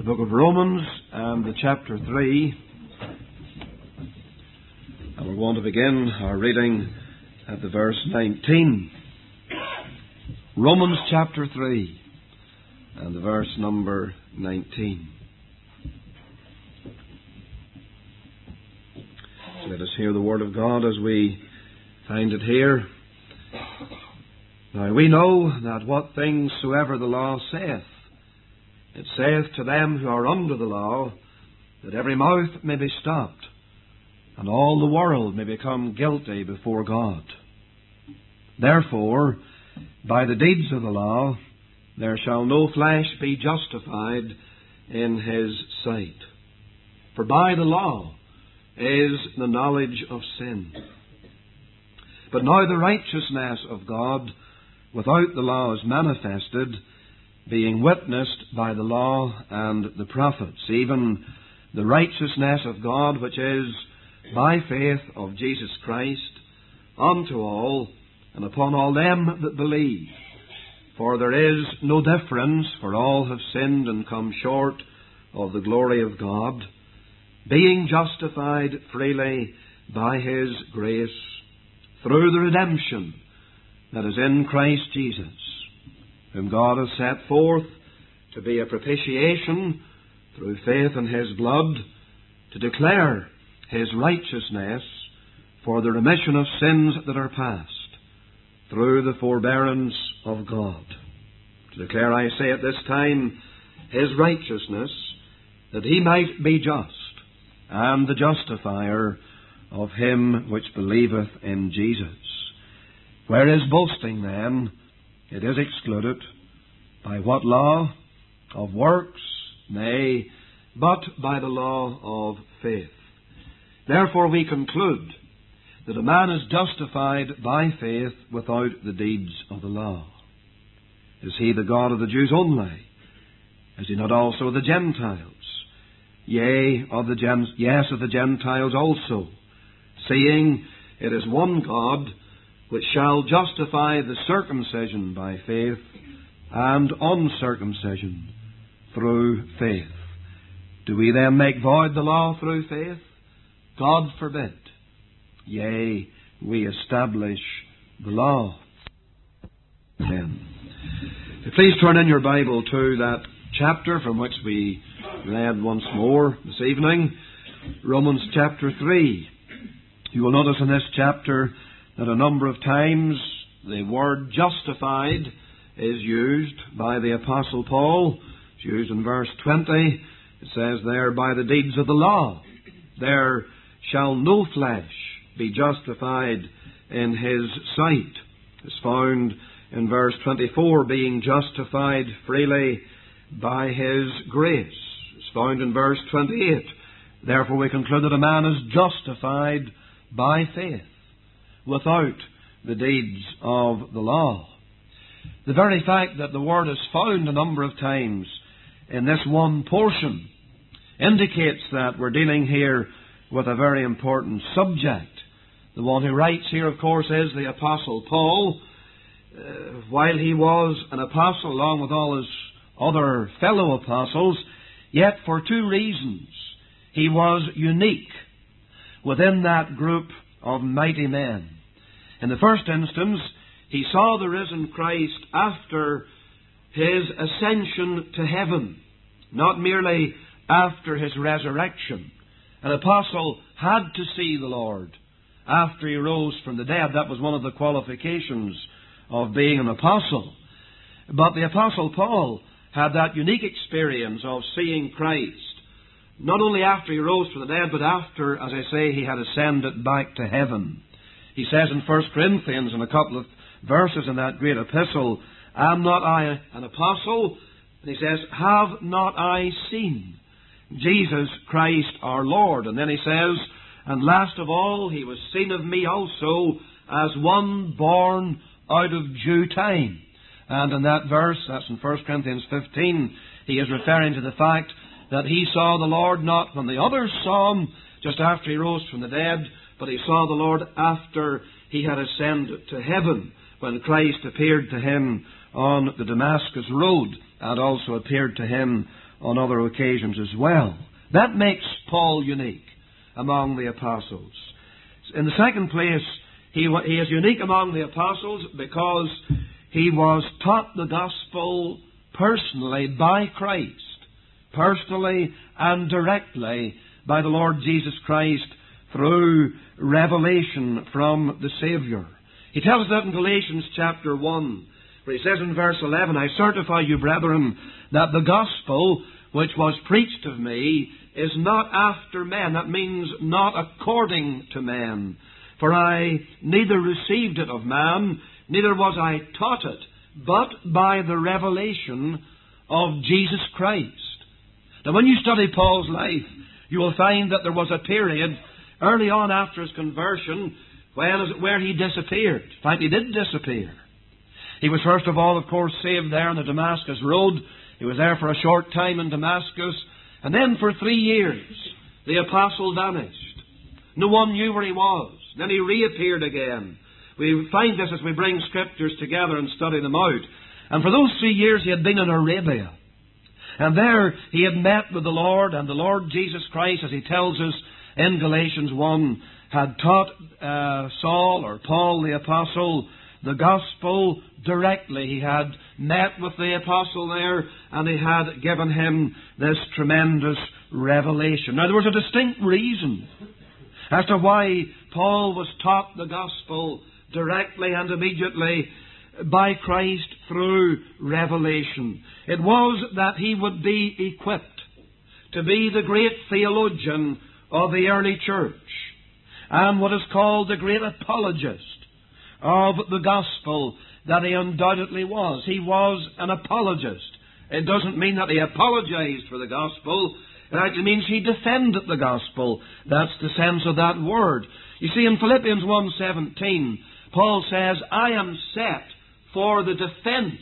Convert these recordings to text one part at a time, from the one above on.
the book of Romans and the chapter 3. And we're going to begin our reading at the verse 19. Romans chapter 3 and the verse number 19. So let us hear the word of God as we find it here. Now we know that what things soever the law saith, it saith to them who are under the law, that every mouth may be stopped, and all the world may become guilty before God. Therefore, by the deeds of the law, there shall no flesh be justified in his sight. For by the law is the knowledge of sin. But now the righteousness of God without the law is manifested, being witnessed by the law and the prophets, even the righteousness of God which is by faith of Jesus Christ unto all and upon all them that believe. For there is no difference, for all have sinned and come short of the glory of God, being justified freely by His grace through the redemption that is in Christ Jesus, whom God has set forth to be a propitiation through faith in His blood, to declare His righteousness for the remission of sins that are past, through the forbearance of God. To declare, I say at this time, His righteousness, that He might be just, and the justifier of him which believeth in Jesus. Where is boasting then? It is excluded. By what law? Of works? Nay, but by the law of faith. Therefore we conclude that a man is justified by faith without the deeds of the law. Is he the God of the Jews only? Is he not also of the Gentiles? Yea, of the Gentiles also, seeing it is one God which shall justify the circumcision by faith and uncircumcision through faith. Do we then make void the law through faith? God forbid. Yea, we establish the law. Then, please turn in your Bible to that chapter from which we read once more this evening, Romans chapter 3. You will notice in this chapter that a number of times the word justified is used by the Apostle Paul. It's used in verse 20. It says there, by the deeds of the law, there shall no flesh be justified in his sight. It's found in verse 24, being justified freely by his grace. It's found in verse 28. Therefore we conclude that a man is justified by faith, without the deeds of the law. The very fact that the word is found a number of times in this one portion indicates that we're dealing here with a very important subject. The one who writes here, of course, is the Apostle Paul. While he was an apostle along with all his other fellow apostles, yet for two reasons he was unique within that group of mighty men. In the first instance, he saw the risen Christ after his ascension to heaven, not merely after his resurrection. An apostle had to see the Lord after he rose from the dead. That was one of the qualifications of being an apostle. But the Apostle Paul had that unique experience of seeing Christ, not only after he rose from the dead, but after, as I say, he had ascended back to heaven. He says in 1 Corinthians, in a couple of verses in that great epistle, am not I an apostle? And he says, have not I seen Jesus Christ our Lord? And then he says, and last of all, he was seen of me also as one born out of due time. And in that verse, that's in 1 Corinthians 15, he is referring to the fact that he saw the Lord not when the others saw him, just after he rose from the dead, but he saw the Lord after he had ascended to heaven, when Christ appeared to him on the Damascus road, and also appeared to him on other occasions as well. That makes Paul unique among the apostles. In the second place, he is unique among the apostles because he was taught the gospel personally by Christ, personally and directly by the Lord Jesus Christ through revelation from the Saviour. He tells us that in Galatians chapter 1, where he says in verse 11, I certify you, brethren, that the gospel which was preached of me is not after men. That means not according to men. For I neither received it of man, neither was I taught it, but by the revelation of Jesus Christ. Now when you study Paul's life, you will find that there was a period early on after his conversion when, as it were, he disappeared. In fact, he did disappear. He was first of all, of course, saved there on the Damascus road. He was there for a short time in Damascus. And then for 3 years, the apostle vanished. No one knew where he was. Then he reappeared again. We find this as we bring Scriptures together and study them out. And for those 3 years he had been in Arabia. And there he had met with the Lord, and the Lord Jesus Christ, as he tells us in Galatians 1, had taught Saul, or Paul the Apostle, the gospel directly. He had met with the apostle there, and he had given him this tremendous revelation. Now there was a distinct reason as to why Paul was taught the gospel directly and immediately by Christ through revelation. It was that he would be equipped to be the great theologian of the early church and what is called the great apologist of the gospel that he undoubtedly was. He was an apologist. It doesn't mean that he apologized for the gospel. It actually means he defended the gospel. That's the sense of that word. You see, in Philippians 1:17, Paul says, I am set for the defense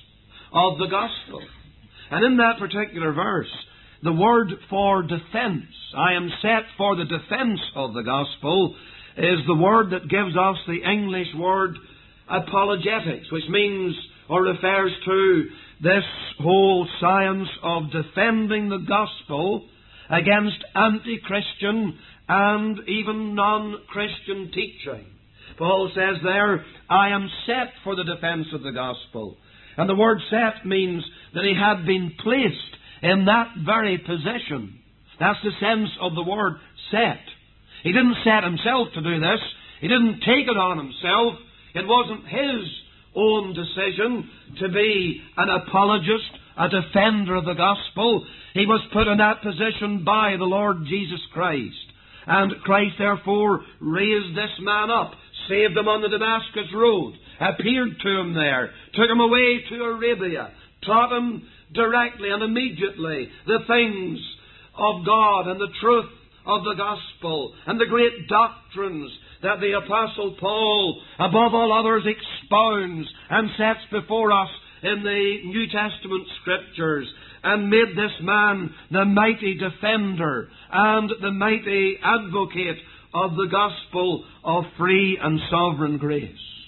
of the gospel. And in that particular verse, the word for defense, I am set for the defense of the gospel, is the word that gives us the English word apologetics, which means or refers to this whole science of defending the gospel against anti-Christian and even non-Christian teaching. Paul says there, I am set for the defense of the gospel. And the word set means that he had been placed in that very position. That's the sense of the word set. He didn't set himself to do this. He didn't take it on himself. It wasn't his own decision to be an apologist, a defender of the gospel. He was put in that position by the Lord Jesus Christ. And Christ therefore raised this man up, saved him on the Damascus road, appeared to him there, took him away to Arabia, taught him directly and immediately the things of God and the truth of the gospel and the great doctrines that the Apostle Paul, above all others, expounds and sets before us in the New Testament Scriptures, and made this man the mighty defender and the mighty advocate of the gospel of free and sovereign grace.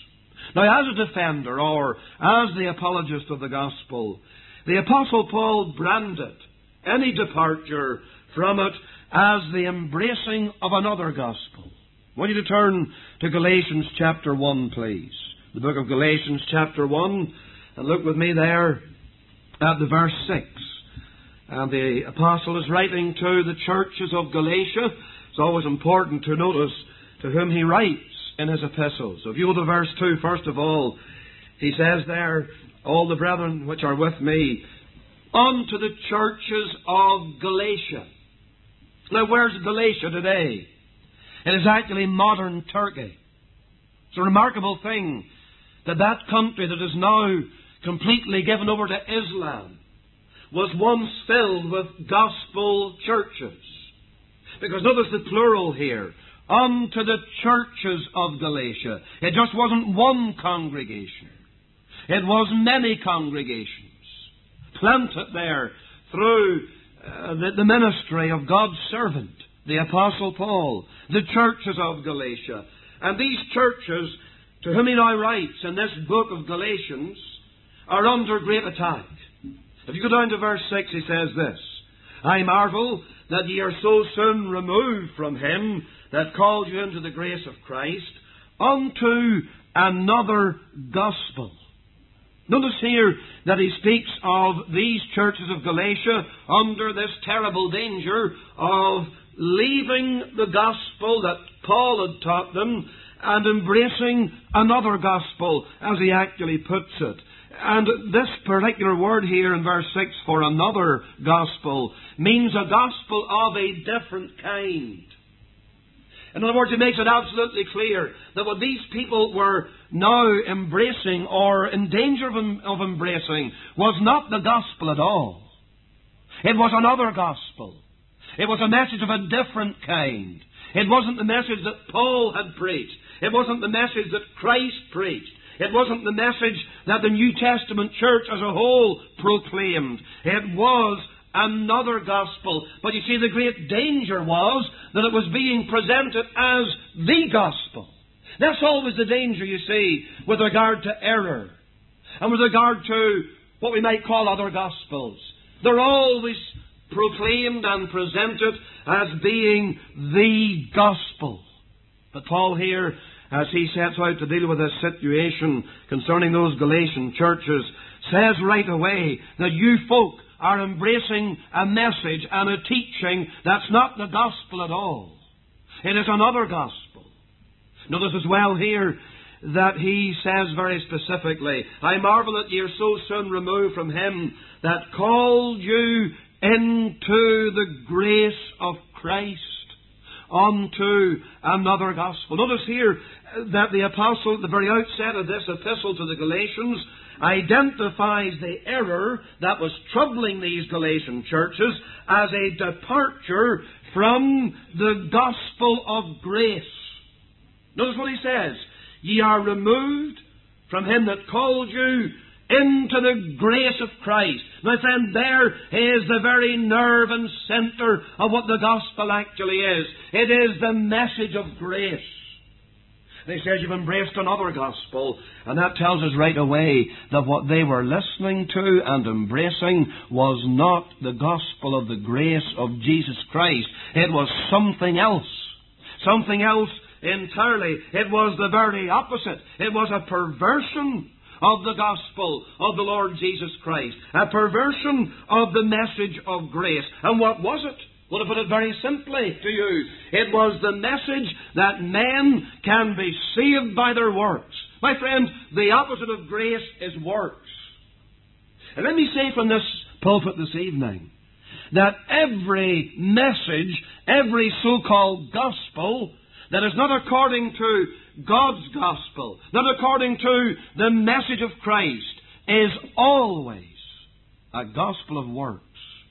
Now, as a defender, or as the apologist of the gospel, the Apostle Paul branded any departure from it as the embracing of another gospel. I want you to turn to Galatians chapter 1, please. The book of Galatians chapter 1, and look with me there at the verse 6. And the apostle is writing to the churches of Galatia. It's always important to notice to whom he writes in his epistles. So if you go to verse 2, first of all, he says there, all the brethren which are with me, unto the churches of Galatia. Now, where's Galatia today? It is actually modern Turkey. It's a remarkable thing that that country that is now completely given over to Islam was once filled with gospel churches. Because notice the plural here. Unto the churches of Galatia. It just wasn't one congregation. It was many congregations planted there through the ministry of God's servant, the Apostle Paul, the churches of Galatia. And these churches, to whom he now writes in this book of Galatians, are under great attack. If you go down to verse 6, he says this, I marvel that ye are so soon removed from him that called you into the grace of Christ unto another gospel. Notice here that he speaks of these churches of Galatia under this terrible danger of leaving the gospel that Paul had taught them and embracing another gospel, as he actually puts it. And this particular word here in verse 6, for another gospel, means a gospel of a different kind. In other words, it makes it absolutely clear that what these people were now embracing, or in danger of embracing, was not the gospel at all. It was another gospel. It was a message of a different kind. It wasn't the message that Paul had preached. It wasn't the message that Christ preached. It wasn't the message that the New Testament church as a whole proclaimed. It was another gospel. But you see, the great danger was that it was being presented as the gospel. That's always the danger, you see, with regard to error and with regard to what we might call other gospels. They're always proclaimed and presented as being the gospel. But Paul here, as he sets out to deal with this situation concerning those Galatian churches, says right away that you folk are embracing a message and a teaching that's not the gospel at all. It is another gospel. Notice as well here that he says very specifically, I marvel that ye are so soon removed from him that called you into the grace of Christ unto another gospel. Notice here that the apostle, at the very outset of this epistle to the Galatians, identifies the error that was troubling these Galatian churches as a departure from the gospel of grace. Notice what he says. Ye are removed from him that called you into the grace of Christ. My friend, there is the very nerve and center of what the gospel actually is. It is the message of grace. They says you've embraced another gospel, and that tells us right away that what they were listening to and embracing was not the gospel of the grace of Jesus Christ. It was something else. Something else entirely. It was the very opposite. It was a perversion of the gospel of the Lord Jesus Christ. A perversion of the message of grace. And what was it? Well, to put it very simply to you, it was the message that men can be saved by their works. My friends, the opposite of grace is works. And let me say from this pulpit this evening that every message, every so-called gospel that is not according to God's gospel, not according to the message of Christ, is always a gospel of works.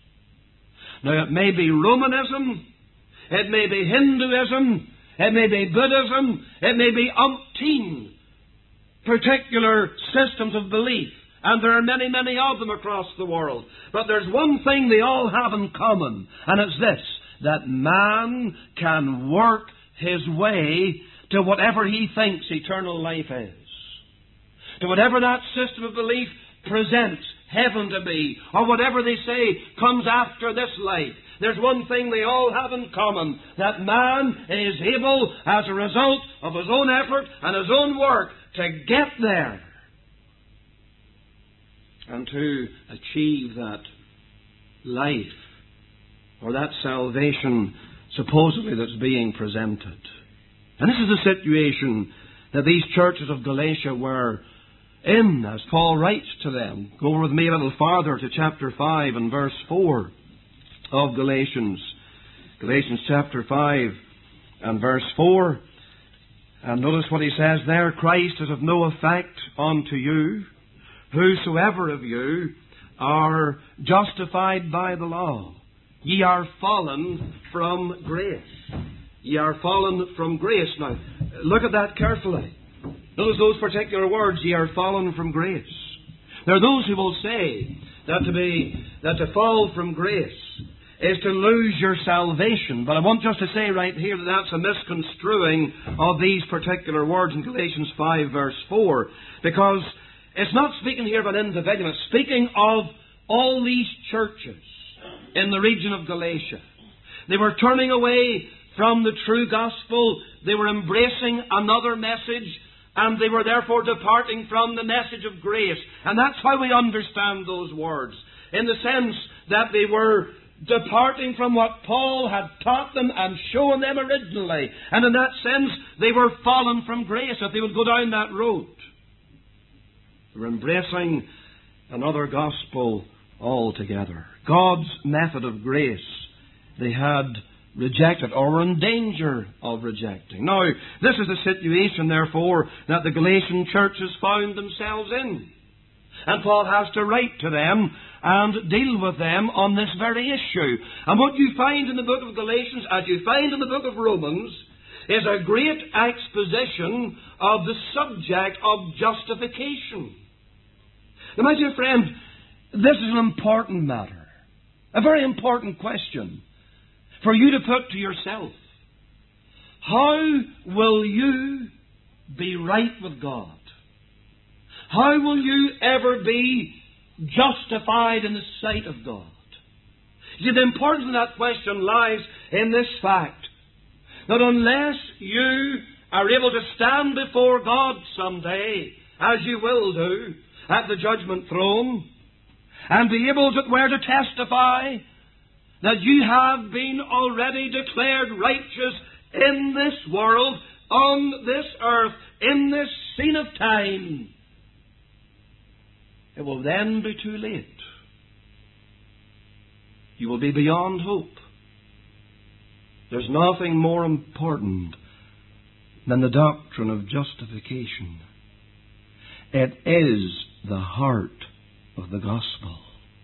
Now, it may be Romanism, it may be Hinduism, it may be Buddhism, it may be umpteen particular systems of belief, and there are many, many of them across the world. But there's one thing they all have in common, and it's this, that man can work his way to whatever he thinks eternal life is. To whatever that system of belief presents heaven to be, or whatever they say comes after this life. There's one thing they all have in common, that man is able, as a result of his own effort and his own work, to get there and to achieve that life or that salvation supposedly that's being presented. And this is the situation that these churches of Galatia were in, as Paul writes to them. Go over with me a little farther to chapter 5 and verse 4 of Galatians. Galatians chapter 5 and verse 4. And notice what he says there. Christ is of no effect unto you, whosoever of you are justified by the law. Ye are fallen from grace. Ye are fallen from grace. Now, look at that carefully. Notice those particular words, ye are fallen from grace. There are those who will say that to fall from grace is to lose your salvation. But I want just to say right here that that's a misconstruing of these particular words in Galatians 5 verse 4. Because it's not speaking here of an individual. It's speaking of all these churches in the region of Galatia. They were turning away from the true gospel. They were embracing another message, and they were therefore departing from the message of grace. And that's how we understand those words, in the sense that they were departing from what Paul had taught them and shown them originally. And in that sense, they were fallen from grace if they would go down that road. They were embracing another gospel altogether. God's method of grace they had rejected, or were in danger of rejecting. Now, this is the situation, therefore, that the Galatian churches found themselves in. And Paul has to write to them and deal with them on this very issue. And what you find in the book of Galatians, as you find in the book of Romans, is a great exposition of the subject of justification. Now, my dear friend, this is an important matter, a very important question for you to put to yourself. How will you be right with God? How will you ever be justified in the sight of God? You see, the importance of that question lies in this fact, that unless you are able to stand before God someday, as you will do, at the judgment throne, and be able to testify that you have been already declared righteous in this world, on this earth, in this scene of time, it will then be too late. You will be beyond hope. There's nothing more important than the doctrine of justification. It is the heart of the gospel.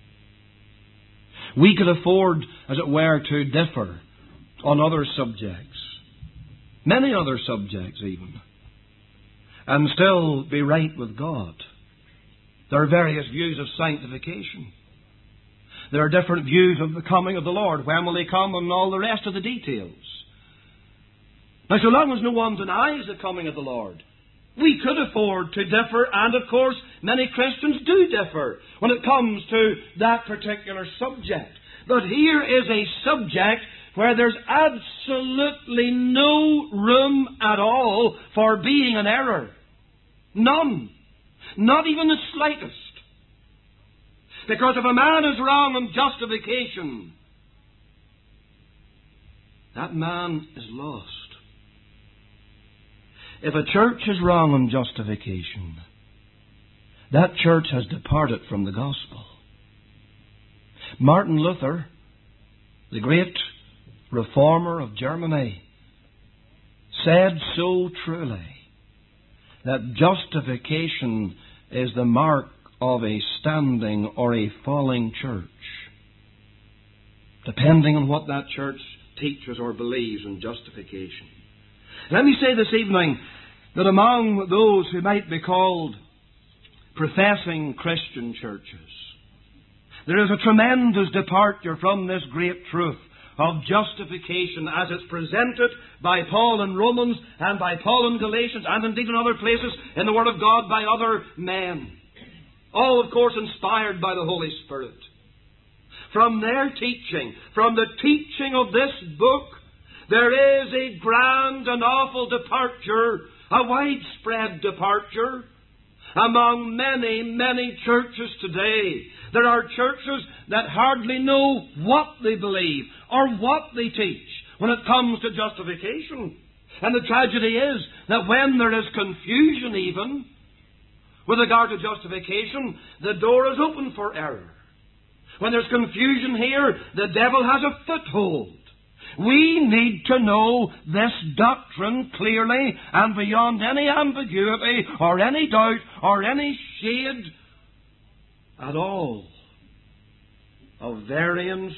We could afford, as it were, to differ on other subjects, many other subjects even, and still be right with God. There are various views of sanctification. There are different views of the coming of the Lord. When will He come, and all the rest of the details. Now, so long as no one denies the coming of the Lord, we could afford to differ, and of course, many Christians do differ when it comes to that particular subject. But here is a subject where there's absolutely no room at all for being an error. None. Not even the slightest. Because if a man is wrong on justification, that man is lost. If a church is wrong on justification, that church has departed from the gospel. Martin Luther, the great reformer of Germany, said so truly that justification is the mark of a standing or a falling church, depending on what that church teaches or believes in justification. Let me say this evening that among those who might be called professing Christian churches, there is a tremendous departure from this great truth of justification as it's presented by Paul in Romans and by Paul in Galatians and indeed in other places in the Word of God by other men. All, of course, inspired by the Holy Spirit. From their teaching, from the teaching of this book, there is a grand and awful departure, a widespread departure among many, many churches today. There are churches that hardly know what they believe or what they teach when it comes to justification. And the tragedy is that when there is confusion even with regard to justification, the door is open for error. When there's confusion here, the devil has a foothold. We need to know this doctrine clearly and beyond any ambiguity or any doubt or any shade at all of variance,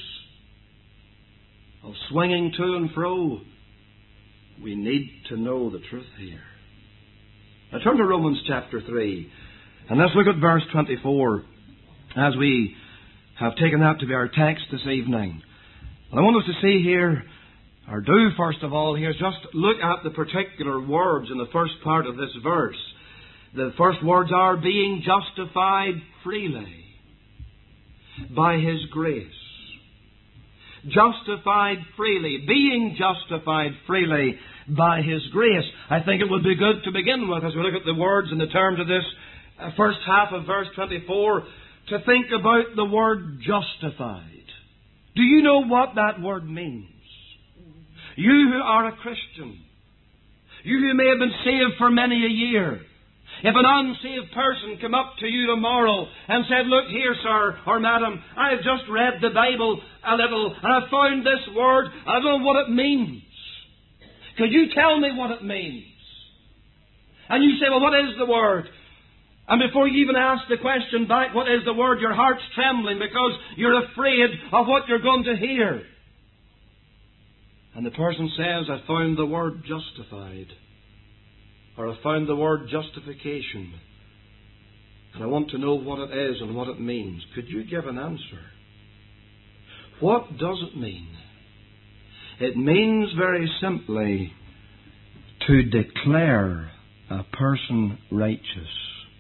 of swinging to and fro. We need to know the truth here. Now turn to Romans chapter 3 and let's look at verse 24 as we have taken that to be our text this evening. And I want us to see here, or do first of all here, just look at the particular words in the first part of this verse. The first words are being justified freely. by His grace. Justified freely, being justified freely by His grace. I think it would be good to begin with, as we look at the words and the terms of this first half of verse 24, to think about the word justified. Do you know what that word means? You who are a Christian, you who may have been saved for many a year, if an unsaved person come up to you tomorrow and said, "Look here, sir or madam, I have just read the Bible a little and I found this word, I don't know what it means. Could you tell me what it means?" And you say, "Well, what is the word?" And before you even ask the question back, "What is the word?" your heart's trembling because you're afraid of what you're going to hear. And the person says, "I found the word justified." Or "I found the word justification. And I want to know what it is and what it means." Could you give an answer? What does it mean? It means very simply to declare a person righteous.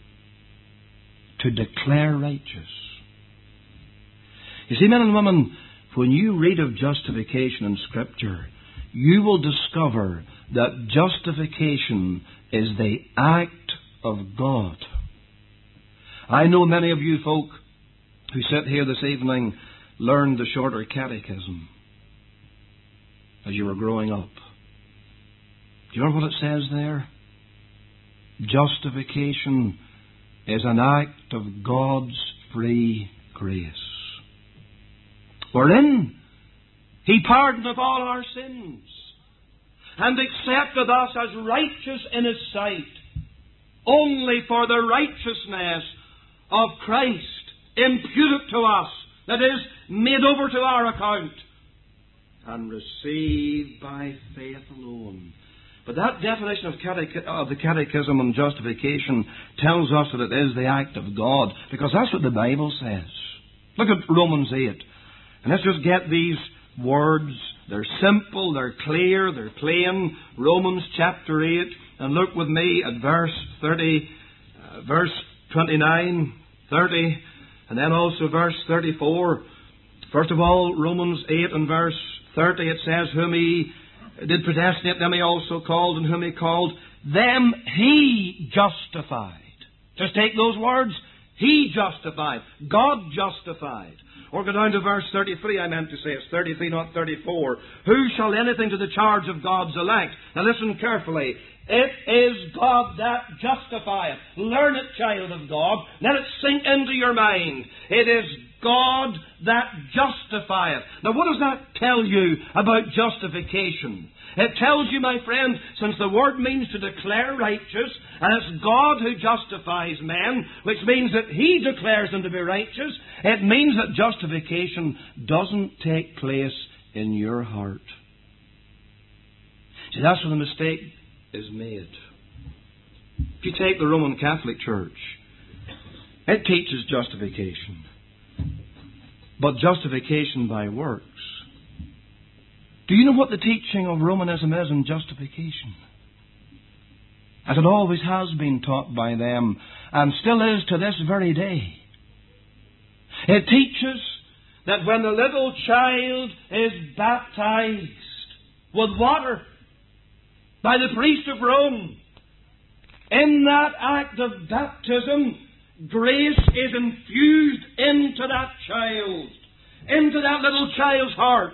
To declare righteous. You see, men and women, when you read of justification in Scripture, you will discover that justification is the act of God. I know many of you folk who sit here this evening learned the shorter catechism as you were growing up. Do you remember what it says there? Justification is an act of God's free grace, wherein He pardoneth all our sins, and accepteth us as righteous in His sight, only for the righteousness of Christ imputed to us, that is, made over to our account, and received by faith alone. But that definition of the Catechism on justification tells us that it is the act of God, because that's what the Bible says. Look at Romans 8, and let's just get these words. They're simple, they're clear, they're plain. Romans chapter 8, and look with me at verse 30, verse 29, 30, and then also verse 34. First of all, Romans 8 and verse 30, it says, "Whom He did predestinate, them He also called, and whom He called, them He justified." Just take those words. He justified. God justified. Or go down to verse 33, I meant to say. It's 33, not 34. "Who shall anything to the charge of God's elect?" Now listen carefully. It is God that justifieth. Learn it, child of God. Let it sink into your mind. It is God that justifieth. Now what does that tell you about justification? It tells you, my friend, since the word means to declare righteous, and it's God who justifies men, which means that He declares them to be righteous, it means that justification doesn't take place in your heart. See, that's where the mistake is made. If you take the Roman Catholic Church, it teaches justification, but justification by works. Do you know what the teaching of Romanism is in justification? As it always has been taught by them, and still is to this very day. It teaches that when the little child is baptized with water by the priest of Rome, in that act of baptism, grace is infused into that child, into that little child's heart.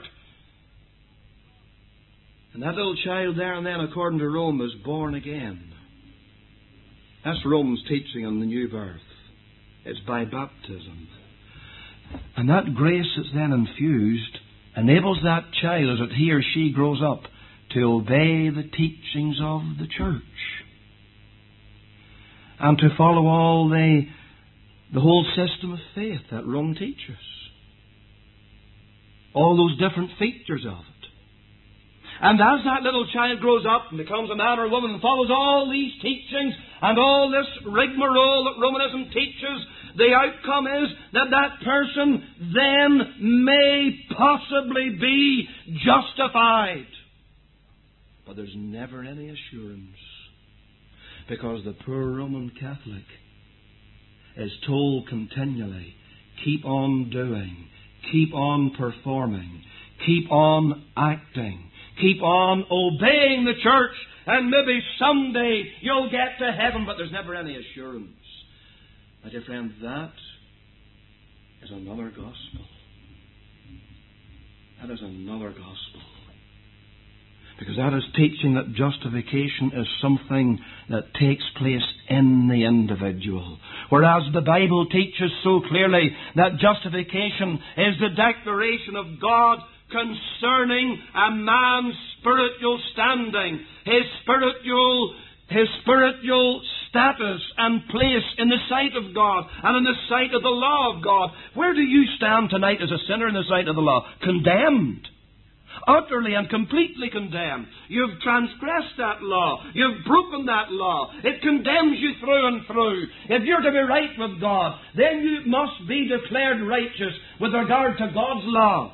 And that little child there and then, according to Rome, is born again. That's Rome's teaching on the new birth. It's by baptism. And that grace that's then infused enables that child, as he or she grows up, to obey the teachings of the church. And to follow all the whole system of faith that Rome teaches. All those different features of it. And as that little child grows up and becomes a man or a woman and follows all these teachings and all this rigmarole that Romanism teaches, the outcome is that that person then may possibly be justified. But there's never any assurance, because the poor Roman Catholic is told continually, keep on doing, keep on performing, keep on acting, keep on obeying the church, and maybe someday you'll get to heaven, but there's never any assurance. My dear friend, that is another gospel. That is another gospel. Because that is teaching that justification is something that takes place in the individual. Whereas the Bible teaches so clearly that justification is the declaration of God concerning a man's spiritual standing, his spiritual status and place in the sight of God and in the sight of the law of God. Where do you stand tonight as a sinner in the sight of the law? Condemned. Utterly and completely condemned. You've transgressed that law. You've broken that law. It condemns you through and through. If you're to be right with God, then you must be declared righteous with regard to God's law.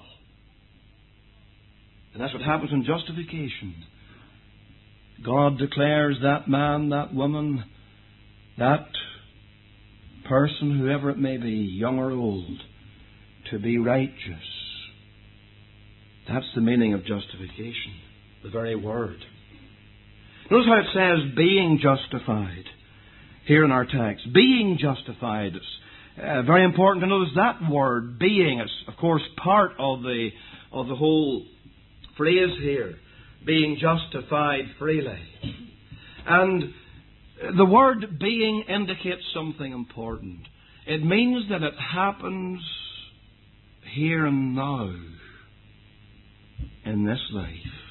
And that's what happens in justification. God declares that man, that woman, that person, whoever it may be, young or old, to be righteous. That's the meaning of justification, the very word. Notice how it says being justified here in our text. Being justified. It's very important to notice that word, being. It's, of course, part of the whole phrase here. Being justified freely. And the word being indicates something important. It means that it happens here and now. In this life.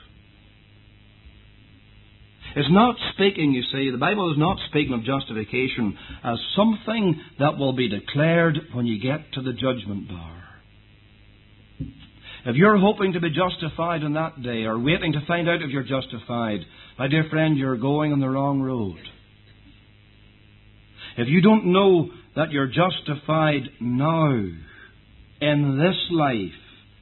It's not speaking, you see, the Bible is not speaking of justification as something that will be declared when you get to the judgment bar. If you're hoping to be justified on that day, or waiting to find out if you're justified, my dear friend, you're going on the wrong road. If you don't know that you're justified now, in this life,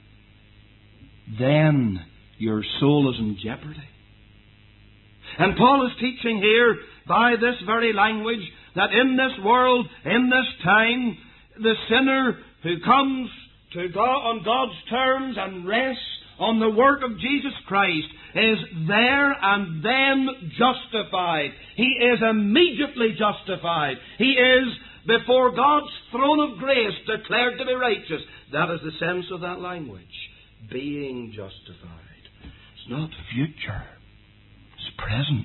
then your soul is in jeopardy. And Paul is teaching here by this very language that in this world, in this time, the sinner who comes to God on God's terms and rests on the work of Jesus Christ is there and then justified. He is immediately justified. He is before God's throne of grace declared to be righteous. That is the sense of that language. Being justified. It's not future. It's present.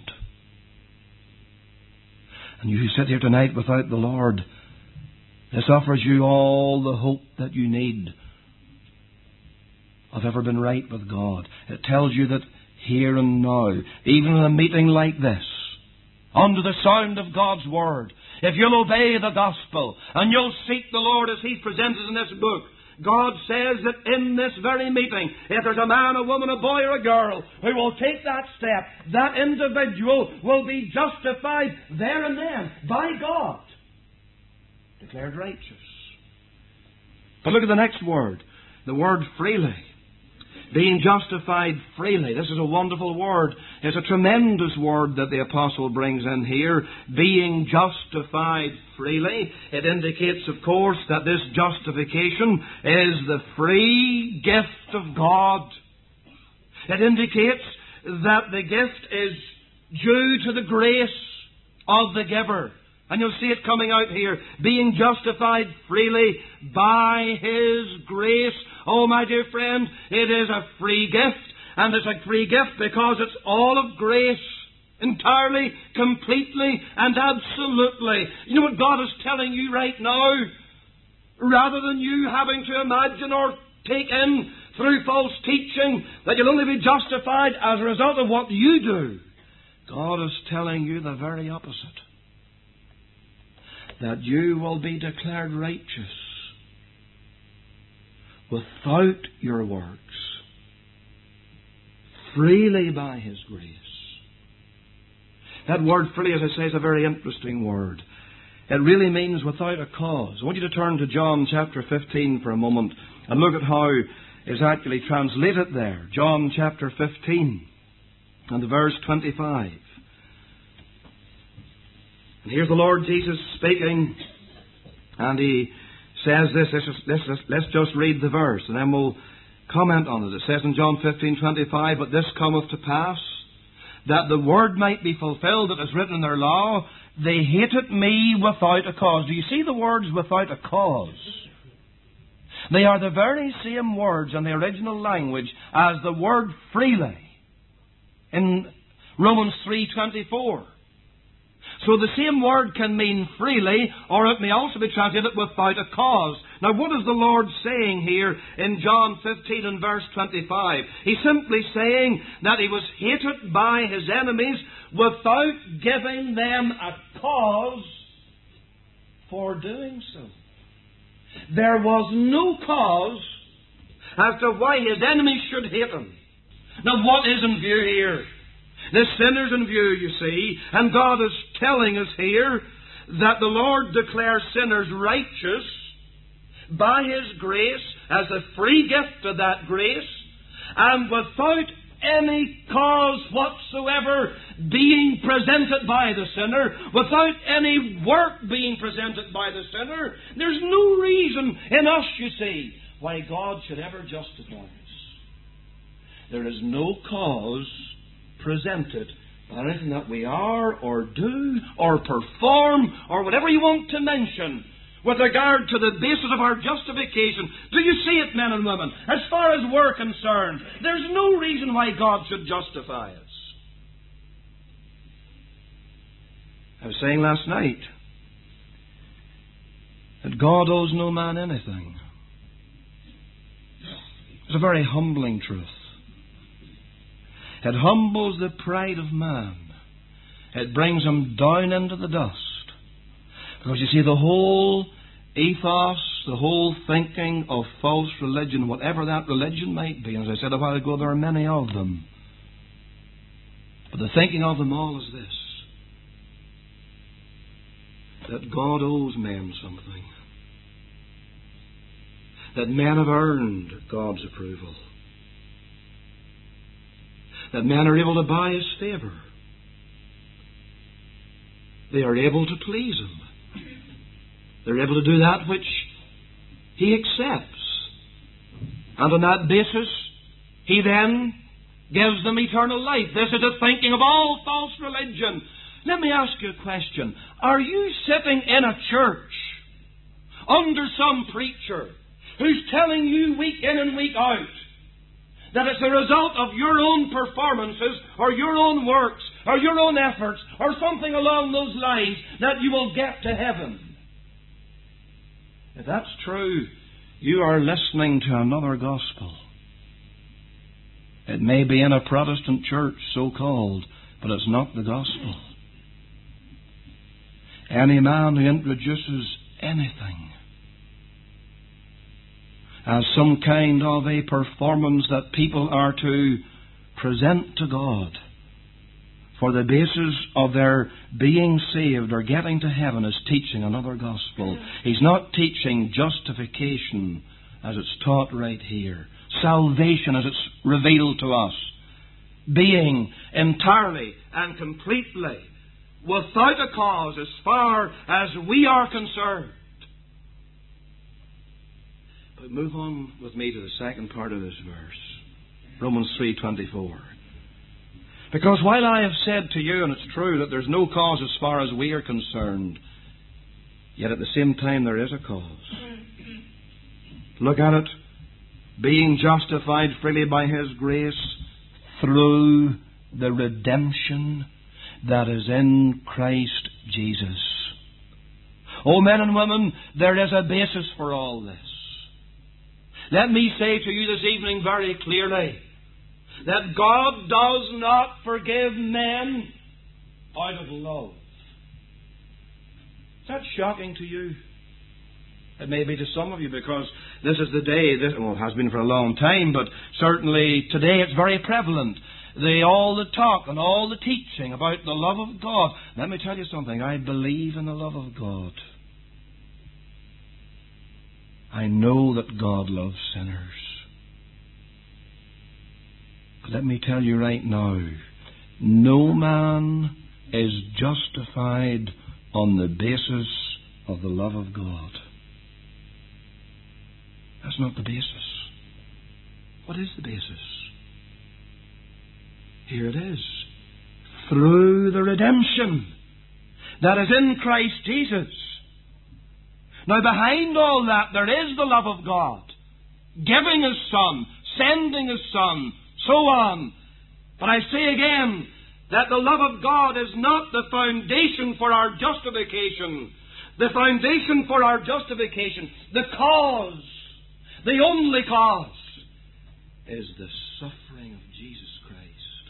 And you who sit here tonight without the Lord, this offers you all the hope that you need of ever been right with God. It tells you that here and now, even in a meeting like this, under the sound of God's Word, if you'll obey the gospel and you'll seek the Lord as He presents us in this book, God says that in this very meeting, if there's a man, a woman, a boy or a girl who will take that step, that individual will be justified there and then by God. Declared righteous. But look at the next word. The word freely. Being justified freely. This is a wonderful word. It's a tremendous word that the apostle brings in here. Being justified freely. It indicates, of course, that this justification is the free gift of God. It indicates that the gift is due to the grace of the giver. And you'll see it coming out here. Being justified freely by His grace. Oh, my dear friend, it is a free gift. And it's a free gift because it's all of grace. Entirely, completely, and absolutely. You know what God is telling you right now? Rather than you having to imagine or take in through false teaching that you'll only be justified as a result of what you do. God is telling you the very opposite. That you will be declared righteous without your works, freely by His grace. That word freely, as I say, is a very interesting word. It really means without a cause. I want you to turn to John chapter 15 for a moment and look at how it's actually translated there. John chapter 15 and the verse 25. And here's the Lord Jesus speaking, and He says this. Let's just read the verse and then we'll comment on it. It says in John 15:25, "But this cometh to pass, that the word might be fulfilled that is written in their law, they hated me without a cause." Do you see the words "without a cause"? They are the very same words in the original language as the word "freely" in Romans 3:24. So the same word can mean freely, or it may also be translated without a cause. Now what is the Lord saying here in John 15 and verse 25? He's simply saying that He was hated by His enemies without giving them a cause for doing so. There was no cause as to why His enemies should hate Him. Now what is in view here? The sinner's in view, you see, and God is telling us here that the Lord declares sinners righteous by His grace as a free gift of that grace, and without any cause whatsoever being presented by the sinner, without any work being presented by the sinner. There's no reason in us, you see, why God should ever justify us. There is no cause presented by anything that we are or do or perform or whatever you want to mention with regard to the basis of our justification. Do you see it, men and women? As far as we're concerned, there's no reason why God should justify us. I was saying last night that God owes no man anything. It's a very humbling truth. It humbles the pride of man. It brings him down into the dust. Because you see, the whole ethos, the whole thinking of false religion, whatever that religion might be, as I said a while ago, there are many of them. But the thinking of them all is this: that God owes men something. That men have earned God's approval. That men are able to buy His favour. They are able to please Him. They're able to do that which He accepts. And on that basis, He then gives them eternal life. This is the thinking of all false religion. Let me ask you a question. Are you sitting in a church under some preacher who's telling you week in and week out that it's a result of your own performances or your own works or your own efforts or something along those lines that you will get to heaven? If that's true, you are listening to another gospel. It may be in a Protestant church, so-called, but it's not the gospel. Any man who introduces anything as some kind of a performance that people are to present to God for the basis of their being saved or getting to heaven is teaching another gospel. He's not teaching justification as it's taught right here. Salvation as it's revealed to us. Being entirely and completely without a cause as far as we are concerned. But move on with me to the second part of this verse. Romans 3:24. Because while I have said to you, and it's true, that there's no cause as far as we are concerned, yet at the same time there is a cause. Look at it. Being justified freely by His grace through the redemption that is in Christ Jesus. Oh, men and women, there is a basis for all this. Let me say to you this evening very clearly that God does not forgive men out of love. Is that shocking to you? It may be to some of you, because this is the day, it has been for a long time, but certainly today it's very prevalent. All the talk and all the teaching about the love of God. Let me tell you something. I believe in the love of God. I know that God loves sinners. But let me tell you right now, no man is justified on the basis of the love of God. That's not the basis. What is the basis? Here it is. Through the redemption that is in Christ Jesus. Now behind all that there is the love of God, giving His Son, sending His Son, so on. But I say again that the love of God is not the foundation for our justification. The foundation for our justification, the cause, the only cause, is the suffering of Jesus Christ.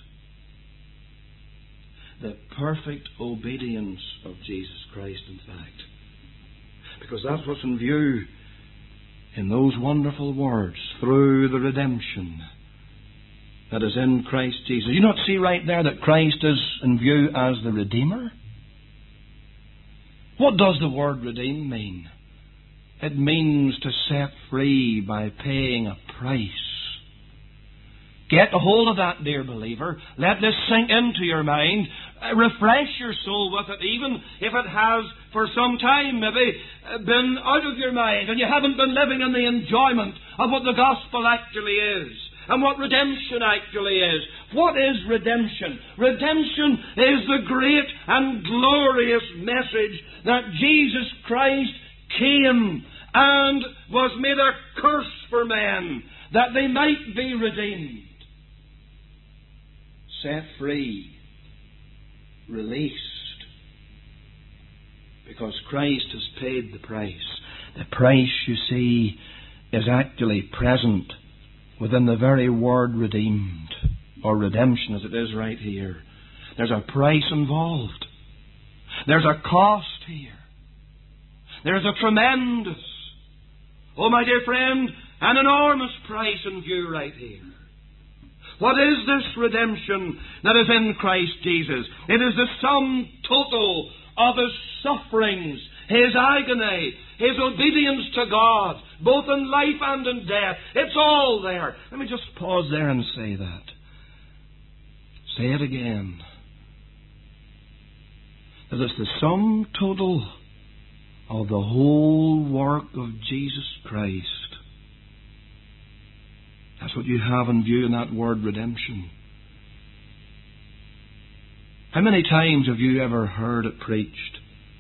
The perfect obedience of Jesus Christ, in fact. Because that's what's in view in those wonderful words, through the redemption that is in Christ Jesus. You not see right there that Christ is in view as the Redeemer? What does the word redeem mean? It means to set free by paying a price. Get a hold of that, dear believer. Let this sink into your mind. Refresh your soul with it, even if it has for some time maybe been out of your mind and you haven't been living in the enjoyment of what the gospel actually is and what redemption actually is. What is redemption? Redemption is the great and glorious message that Jesus Christ came and was made a curse for men, that they might be redeemed, set free, released, because Christ has paid the price. The price, you see, is actually present within the very word redeemed, or redemption as it is right here. There's a price involved. There's a cost here. There's a tremendous, oh my dear friend, an enormous price in view right here. What is this redemption that is in Christ Jesus? It is the sum total of His sufferings, His agony, His obedience to God, both in life and in death. It's all there. Let me just pause there and say that. Say it again. That it's the sum total of the whole work of Jesus Christ. That's what you have in view in that word redemption. How many times have you ever heard it preached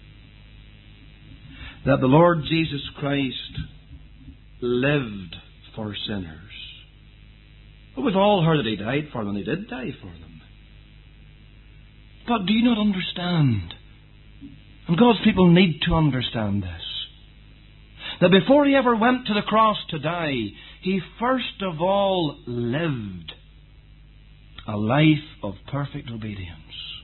that the Lord Jesus Christ lived for sinners? Well, we've all heard that He died for them, and He did die for them. But do you not understand? And God's people need to understand this. That before He ever went to the cross to die, He first of all lived a life of perfect obedience.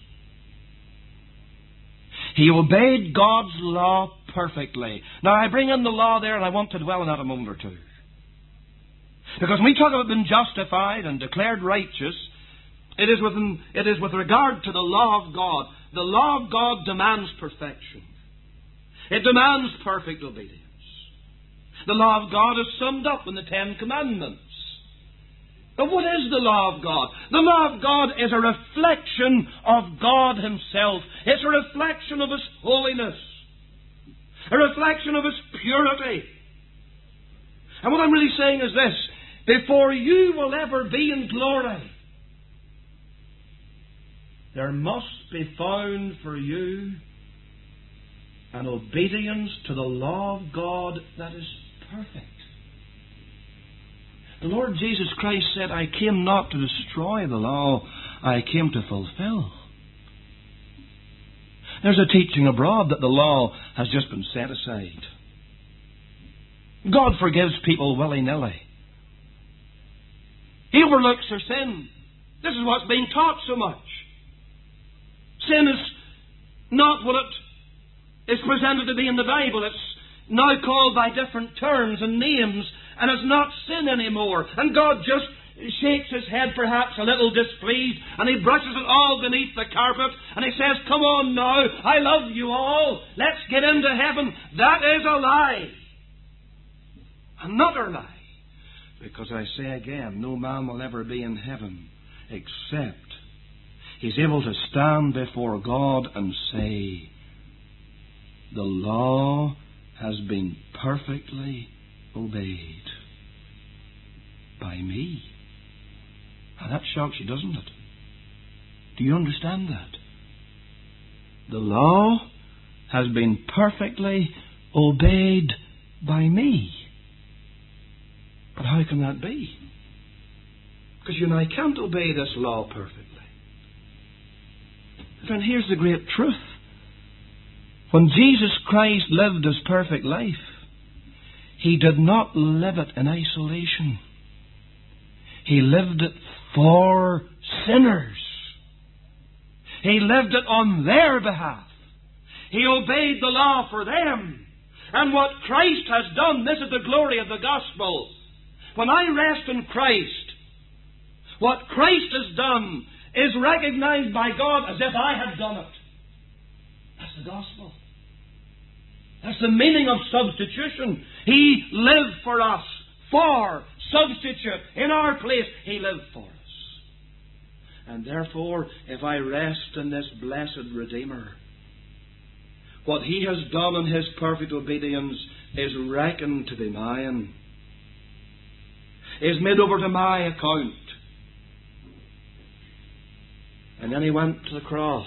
He obeyed God's law perfectly. Now I bring in the law there, and I want to dwell on that a moment or two. Because when we talk about being justified and declared righteous, it is with regard to the law of God. The law of God demands perfection. It demands perfect obedience. The law of God is summed up in the Ten Commandments. But what is the law of God? The law of God is a reflection of God Himself. It's a reflection of His holiness. A reflection of His purity. And what I'm really saying is this: before you will ever be in glory, there must be found for you an obedience to the law of God that is perfect. The Lord Jesus Christ said, I came not to destroy the law, I came to fulfill. There's a teaching abroad that the law has just been set aside. God forgives people willy-nilly. He overlooks their sin. This is what's being taught so much. Sin is not what it is presented to be in the Bible. It's now called by different terms and names, and it's not sin anymore. And God just shakes His head perhaps a little displeased, and He brushes it all beneath the carpet, and He says, come on now, I love you all, let's get into heaven. That is a lie. Another lie. Because I say again, no man will ever be in heaven except he's able to stand before God and say, the law has been perfectly obeyed. by me. Now that shocks you, doesn't it? Do you understand that? The law has been perfectly obeyed by me. But how can that be? Because you and I can't obey this law perfectly. Friend, here's the great truth. When Jesus Christ lived His perfect life, He did not live it in isolation. He lived it for sinners. He lived it on their behalf. He obeyed the law for them. And what Christ has done, this is the glory of the gospel. When I rest in Christ, what Christ has done is recognized by God as if I had done it. That's the gospel. That's the meaning of substitution. He lived for us. For substitute. In our place, He lived for us. And therefore, if I rest in this blessed Redeemer, what He has done in His perfect obedience is reckoned to be mine. Is made over to my account. And then He went to the cross.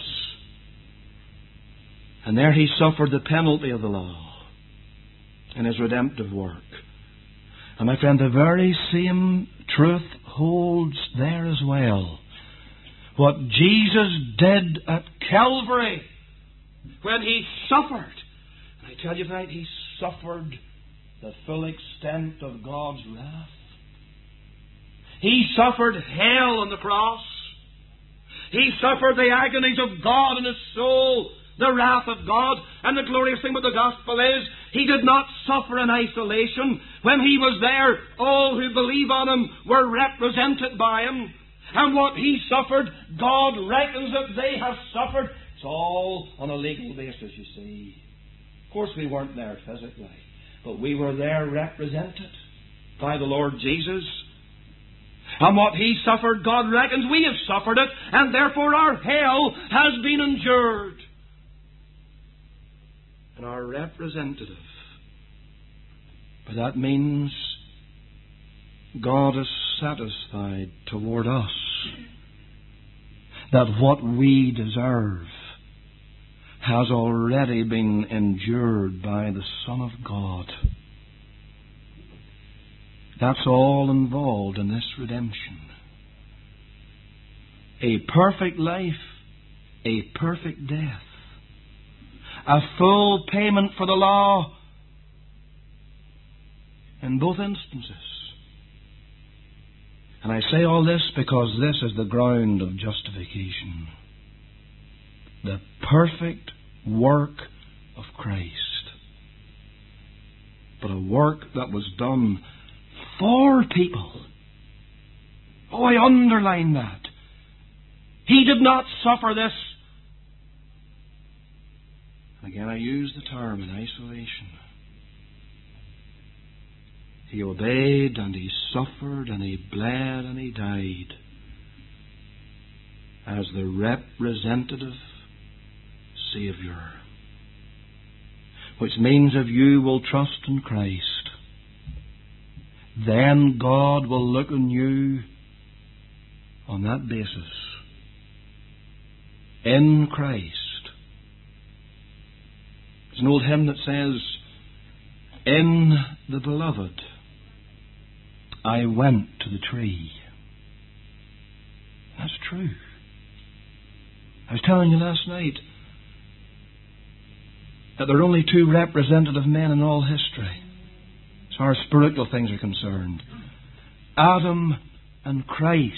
And there He suffered the penalty of the law in His redemptive work. And my friend, the very same truth holds there as well. What Jesus did at Calvary when He suffered. And I tell you tonight, He suffered the full extent of God's wrath. He suffered hell on the cross. He suffered the agonies of God in His soul, the wrath of God. And the glorious thing about the gospel is, He did not suffer in isolation. When He was there, all who believe on Him were represented by Him. And what He suffered, God reckons that they have suffered. It's all on a legal basis, you see. Of course we weren't there physically, but we were there represented by the Lord Jesus. And what He suffered, God reckons we have suffered it, and therefore our hell has been endured. And our representative. But that means God is satisfied toward us that what we deserve has already been endured by the Son of God. That's all involved in this redemption. A perfect life, a perfect death. A full payment for the law in both instances. And I say all this because this is the ground of justification. The perfect work of Christ. But a work that was done for people. Oh, I underline that. He did not suffer this. Again, I use the term in isolation. He obeyed and He suffered and He bled and He died as the representative Saviour. Which means if you will trust in Christ, then God will look on you on that basis. In Christ. There's an old hymn that says, in the Beloved I went to the tree. That's true. I was telling you last night that there are only two representative men in all history as far as spiritual things are concerned. Adam and Christ.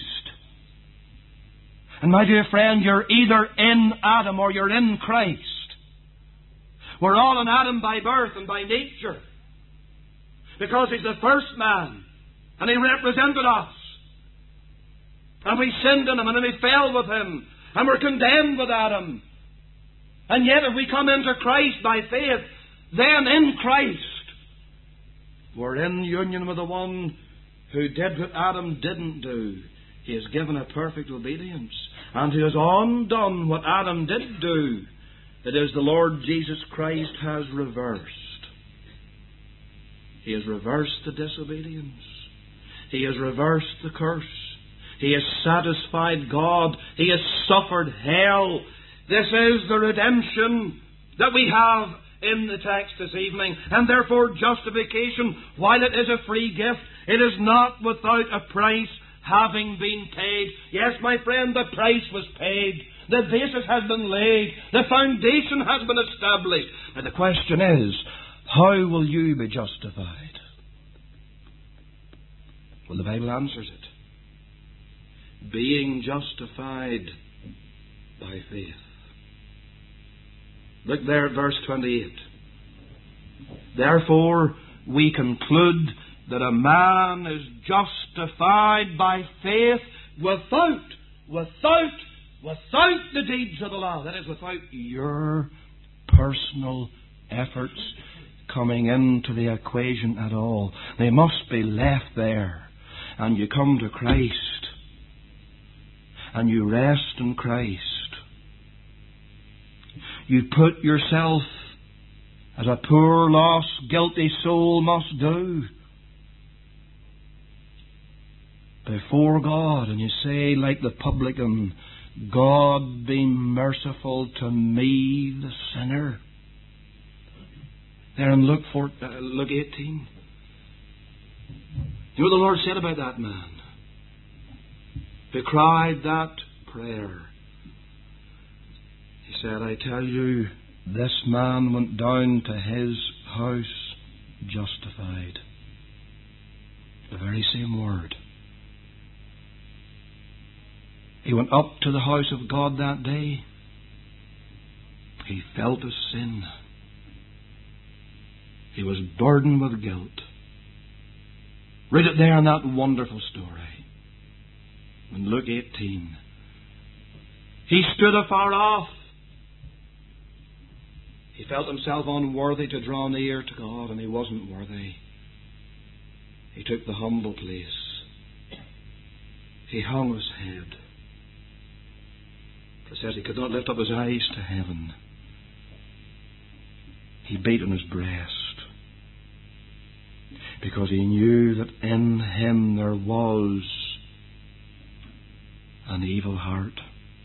And my dear friend, you're either in Adam or you're in Christ. We're all in Adam by birth and by nature. Because he's the first man. And he represented us. And we sinned in him and then we fell with him. And we're condemned with Adam. And yet if we come into Christ by faith, then in Christ, we're in union with the one who did what Adam didn't do. He has given a perfect obedience. And who has undone what Adam did do. It is the Lord Jesus Christ has reversed. He has reversed the disobedience. He has reversed the curse. He has satisfied God. He has suffered hell. This is the redemption that we have in the text this evening. And therefore justification, while it is a free gift, it is not without a price having been paid. Yes, my friend, the price was paid. The basis has been laid. The foundation has been established. And the question is, how will you be justified? Well, the Bible answers it. Being justified by faith. Look there at verse 28. Therefore, we conclude that a man is justified by faith without the deeds of the law. That is, without your personal efforts coming into the equation at all. They must be left there. And you come to Christ. And you rest in Christ. You put yourself, as a poor, lost, guilty soul must do, before God, and you say, like the publican, God be merciful to me, the sinner. There in Luke 18. You know what the Lord said about that man? He cried that prayer. He said, I tell you, this man went down to his house justified. The very same word. He went up to the house of God that day. He felt his sin. He was burdened with guilt. Read it there in that wonderful story. In Luke 18. He stood afar off. He felt himself unworthy to draw near to God, and he wasn't worthy. He took the humble place. He hung his head. It says he could not lift up his eyes to heaven. He beat on his breast, because he knew that in him there was an evil heart.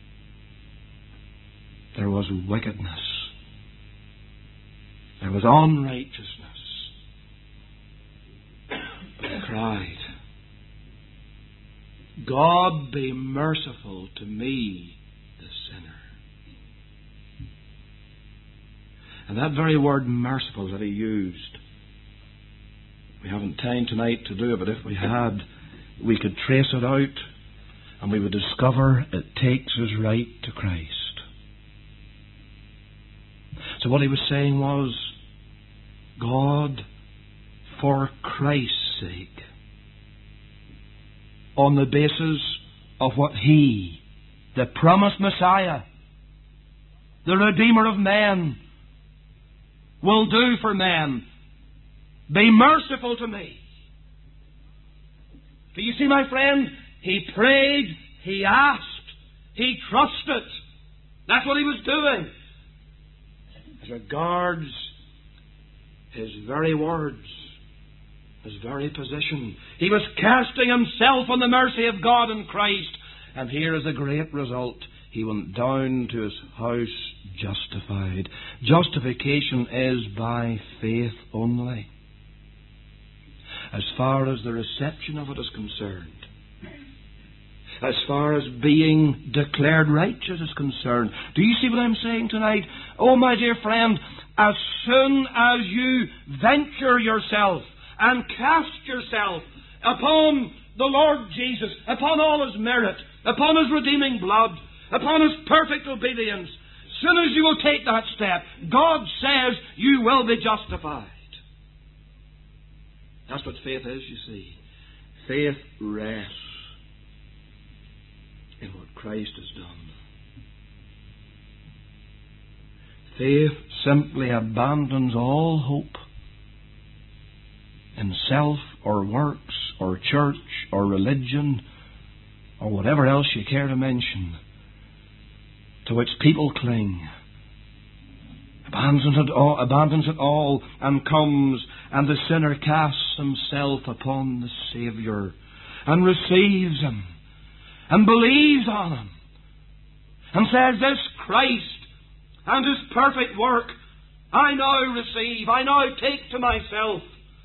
There was wickedness. There was unrighteousness. But he cried, God be merciful to me, the sinner. And that very word merciful that he used, we haven't time tonight to do it, but if we had, we could trace it out and we would discover it takes us right to Christ. So what he was saying was, God, for Christ's sake, on the basis of what He, the promised Messiah, the Redeemer of men, will do for men, be merciful to me. Do you see, my friend? He prayed, he asked, he trusted. That's what he was doing. As regards his very words, his very position, he was casting himself on the mercy of God in Christ. And here is a great result. He went down to his house justified. Justification is by faith only, as far as the reception of it is concerned. As far as being declared righteous is concerned. Do you see what I'm saying tonight? Oh, my dear friend, as soon as you venture yourself and cast yourself upon the Lord Jesus, upon all His merit, upon His redeeming blood, upon His perfect obedience, as soon as you will take that step, God says you will be justified. That's what faith is, you see. Faith rests in what Christ has done. Faith simply abandons all hope in self or works or church or religion or whatever else you care to mention to which people cling. Abandons it all and comes, and the sinner casts himself upon the Saviour and receives Him and believes on Him and says, this Christ and His perfect work I now receive, I now take to myself,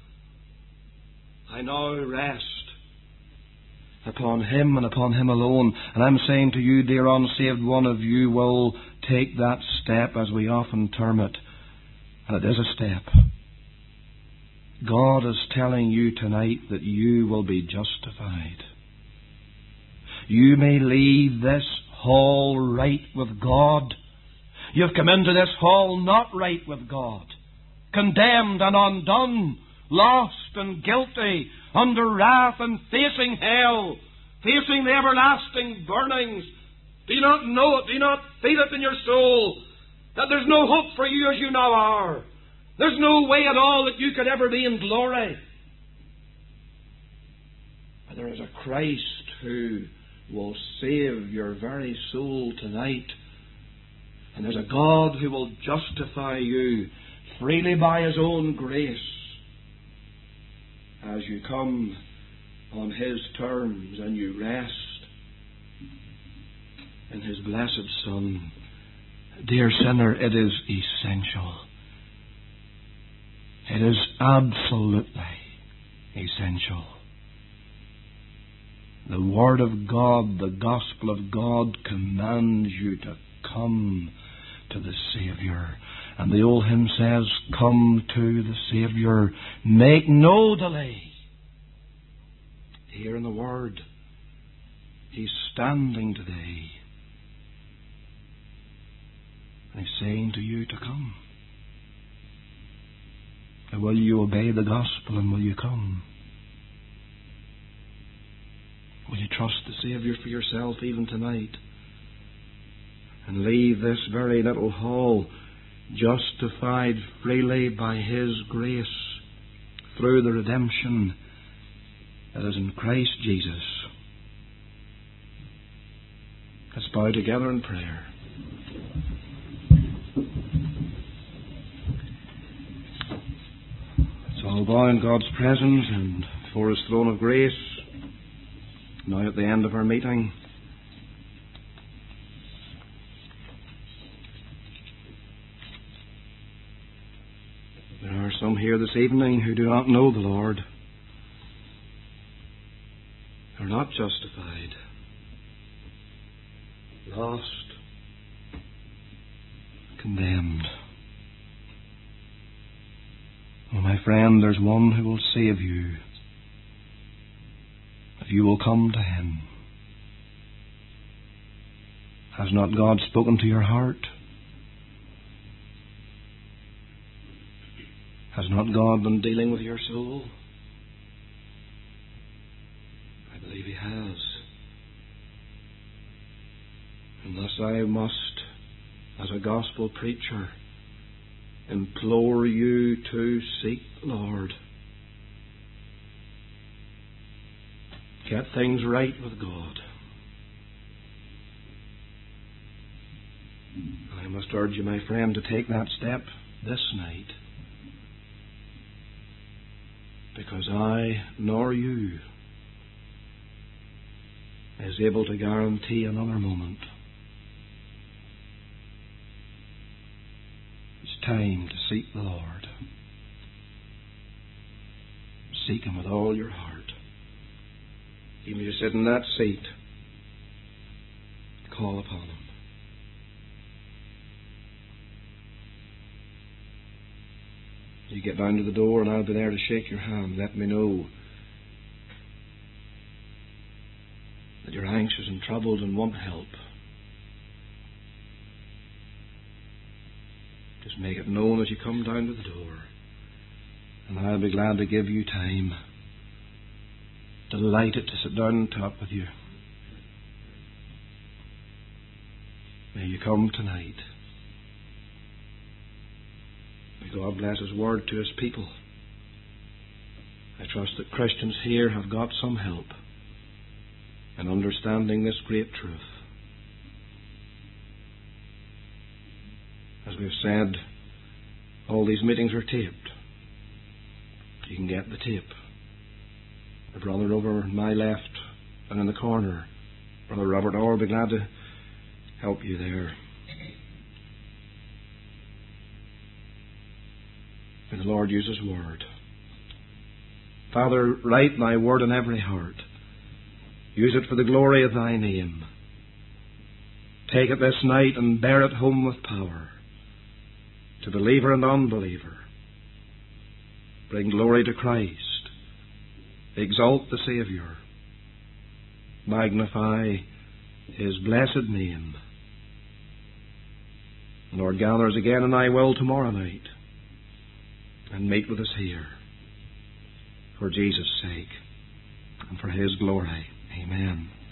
I now rest upon Him and upon Him alone. And I'm saying to you, dear unsaved one, of you will take that step, as we often term it. And it is a step. God is telling you tonight that you will be justified. You may leave this hall right with God. You've come into this hall not right with God, condemned and undone, lost and guilty, under wrath and facing hell, facing the everlasting burnings. Do you not know it? Do you not feel it in your soul that there's no hope for you as you now are? There's no way at all that you could ever be in glory. But there is a Christ who will save your very soul tonight. And there's a God who will justify you freely by His own grace as you come on His terms and you rest in His blessed Son. Dear sinner, it is essential. It is absolutely essential. The Word of God, the Gospel of God, commands you to come to the Saviour. And the old hymn says, come to the Saviour, make no delay. Here in the Word, He's standing today. And He's saying to you to come. And will you obey the Gospel, and will you come? Will you trust the Saviour for yourself even tonight? And leave this very little hall justified freely by His grace through the redemption that is in Christ Jesus. Let's bow together in prayer. Let's all bow in God's presence and before His throne of grace. Now at the end of our meeting, there are some here this evening who do not know the Lord, are not justified, lost, condemned. Oh, my friend, there's one who will save you if you will come to Him. Has not God spoken to your heart? Has not God been dealing with your soul? I believe He has. And thus I must, as a gospel preacher, implore you to seek the Lord. Get things right with God. I must urge you, my friend, to take that step this night. Because I, nor you, is able to guarantee another moment. It's time to seek the Lord. Seek Him with all your heart. Even if you sit in that seat, call upon Him. You get down to the door and I'll be there to shake your hand. Let me know that you're anxious and troubled and want help. Just make it known as you come down to the door. And I'll be glad to give you time. Delighted to sit down and talk with you. May you come tonight. May God bless His word to His people. I trust that Christians here have got some help in understanding this great truth. As we've said, all these meetings are taped. You can get the tape. The brother over my left and in the corner, Brother Robert Orr, will be glad to help you there. May the Lord use His word. Father, write thy word in every heart. Use it for the glory of thy name. Take it this night and bear it home with power to believer and unbeliever. Bring glory to Christ. Exalt the Saviour. Magnify His blessed name. Lord, gather us again in thy will tomorrow night and meet with us here for Jesus' sake and for His glory. Amen.